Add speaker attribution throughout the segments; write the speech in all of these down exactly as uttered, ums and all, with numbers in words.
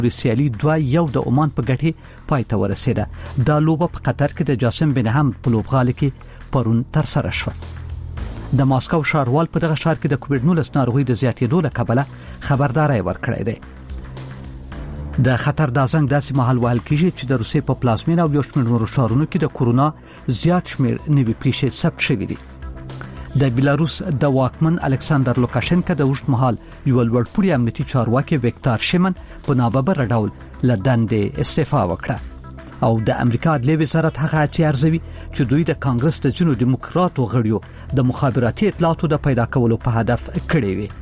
Speaker 1: سیالي دوه یو د عمان په ګټه پای ته ورسېده. دا لوبه په قطر کې د جاسم بن حمد په لوبغالي کې پرون تر سره شوه. د ماسکو ښاروال په دغه ښار کې د کووډ نولس ناروغي د زیاتېدو له کبله خبرداري ورکړې ده. د خطر د ازنګ داسې مهال وهل کیږي چې د روسیې په پلازمینه او یو شمېر نورو ښارونو کې د کورونا زیات شمېر نوي پیښې ثبت شوې دي. د بیلاروس د واکمن الکساندر لوکاشنکا د اوږد مهال یو لوړپوړي امنیتي چارواکي ویکتور شیمن په ناببر ډول له دندې استعفا وکړه او د امریکا عدلي وزارت هغه چې ارزوي چې دوی د کانګرس د جنو دیموکراتو غړیو د مخابراتي اطلاعاتو د پیدا کولو په هدف کړی وي.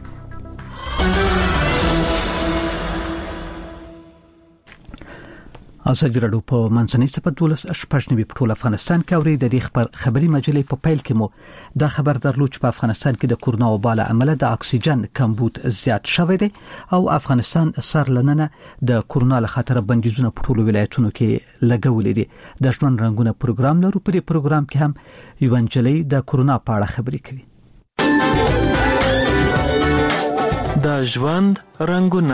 Speaker 1: ازادي راډیو په منځنۍ صفحه دولس شپږنوي په ټول افغانستان کې اوري. د دې خبر خبري مجلې په پیل کې مو دا خبر درلود چې په افغانستان کې د کورونا وبا له امله د اکسیجن کمبود زیات شوی دی او افغانستان سر لننه د کورونا له خطر بندیزونه په ټولو ولایتونو کې لګولې دي. د ژوند رنگونه پروګرام لرو. په دې پروګرام کې هم یو انجلۍ د کورونا په اړه خبري کوي.
Speaker 2: د ژوند رنگونه.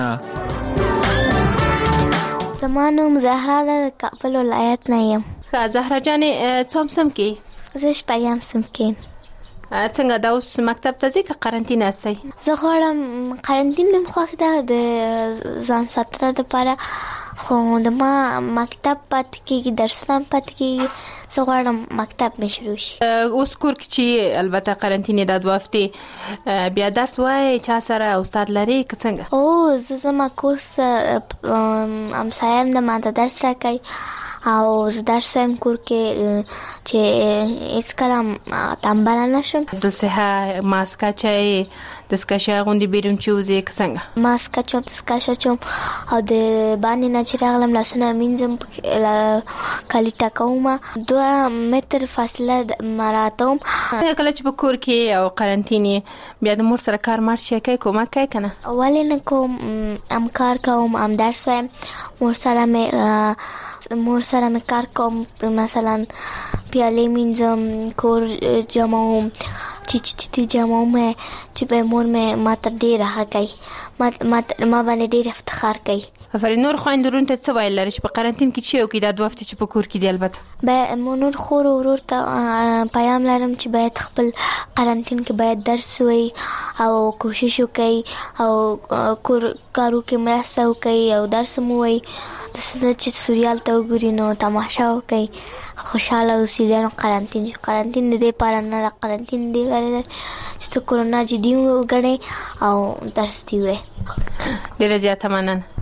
Speaker 3: زمانوم زهرا د کابل ولایت نه یم.
Speaker 4: زهرا جانې څوم سم کې؟
Speaker 3: زه شپږم سم کې.
Speaker 4: څنګه دا اوس مکتب ته ځې که قرنطین استئ؟
Speaker 3: زه غواړم قرنطین مې خوښ ده د ځان ساتنه لپاره، خو د ما مکتب پاتې کېږي، درسونه پاتې کېږي. زه غواړم مکتب مې شروع شي.
Speaker 4: اوس کور کې چې البته قرنطین د دوه هفتې بیا درس وایي، چا سره استاد لري که څنګه؟
Speaker 3: او زه زما کورس همسایم د ما ته درس راکوي او زه درس وایم کور کې چې هیڅ کله تنبله نشم.
Speaker 4: زلسحه ماسک اچوي، دستکشې غوندې بیرون چې وځې که څنګه؟
Speaker 3: ماسک اچوم، دستکشې اچوم او د باندې نه چې راغلم لاسونه مینځم، کالي ټاکوم، دوه متر فاصله مراعاتوم.
Speaker 4: کله چې په کور کې او قرنطین بیا د مور سره کار مار شي کوي، کومک کوي که نه؟
Speaker 3: ولې نه کوم، هم کار کوم، هم درس وایم. مور سره مې مور سره مې کار کوم، مثلا پیالې مینځم، کور جمعوم، چې چې جمعوم چې به مور مې ماته ډېره ښه کوي، ما ما باندې ډېر افتخار کوي.
Speaker 4: افرین. نور خویندو ورونو ته څه ویل لري چې په قرنطین کې چې وکړي دا دوه هفتې چې په کور کې دي؟ البته
Speaker 3: به نور خور او ورور ته پیام لرم چې باید خپل قرنطین کې باید درس وایي او کوشش وکړي او کور کارو کې مرسته وکړي او درس مو وایي. دسته چې سوریال ته وګوري نو تماشا وکړي، خوشاله اوسي. دا قرنطین قرنطین دې لپاره نه، قرنطین دې لپاره چې کورونا جدي وګڼي او درس دی وي.
Speaker 4: ډېره زیاته مننه.